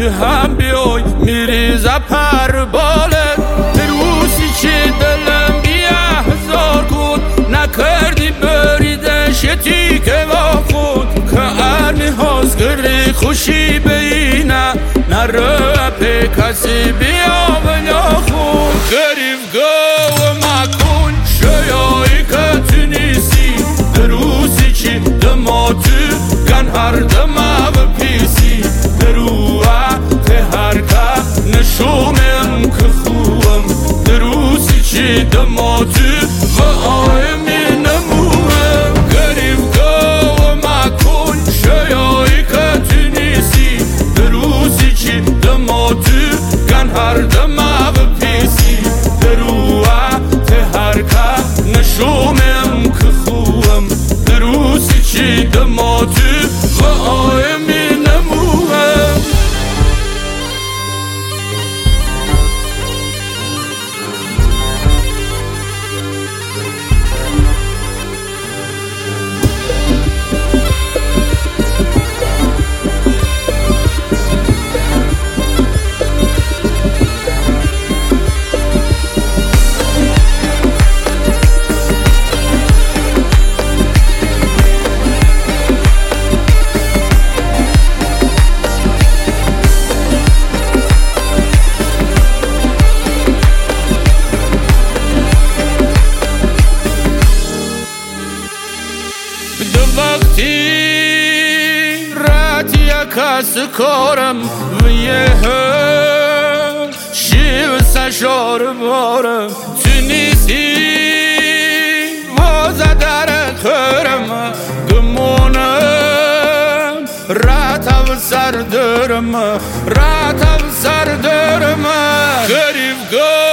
هم بیای میریزه پر بالت روزی که دلم بیا هزار کن نکردی بریدش یتی که با خود که ارمی هاست گری خوشی بینه نره پی کسی بیا بنا خود گریف گو مکن شیایی که تو نیستی روزی که دماتو گن هر دمه و پیسی دروه که هر که نشومم که خوبم دروزی که دماتو و آیمی نموهم گریف گو مکن شیایی که تو نیستی دروزی که دماتو گن هر دمه و پیسی دروه که هر که نشومم که خوبم دروزی که دماتو و آیمی نموهم وقتی رات یکاس کارم و یه شیو سشار بارم تو نیستی وازه در خرم گمونم راتم سر درم گریف گو